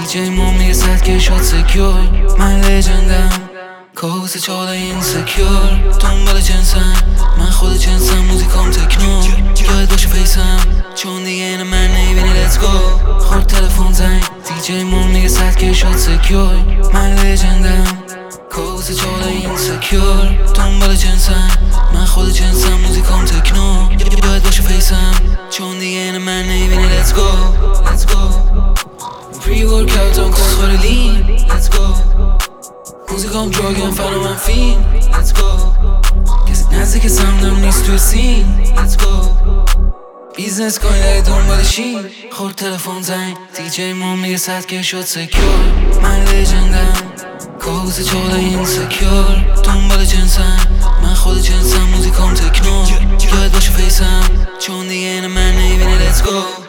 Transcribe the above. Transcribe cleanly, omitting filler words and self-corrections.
دیجی ما میگه صد که شد سکیور. من لجندم کابوس چاله این سکیور. دنبال جنسم من خود جنسم، موزیکام تکنو یاد باشه فیسم چون دیگه این من نمیبینی. let's go. خورد تلفن زنگ دیجی ما میگه صد که شد سکیور. من لجندم کابوس چاله این سکیور. دنبال جنسم من خود جنسم، موزیکام تکنو یاد باشه فیسم چون دیگه این من نمیبینی. let's go. let's go. pre-workout on کس خور لین. let's go. موزیکام دراگم فنا من فین. let's go. کسی نزدیک سمتم نیست توی سین. let's go. بیزنس کنی داری دنبالشین. خورد تلفن زنگ دیجی ما میگه صد که شد سکیور. من لجندم کابوس چاله این سکیور. دنبال جنسم من خود جنسم، موزیکام تکنو یاد باشه فیسم چون دیگه این من نمیبینی. let's go.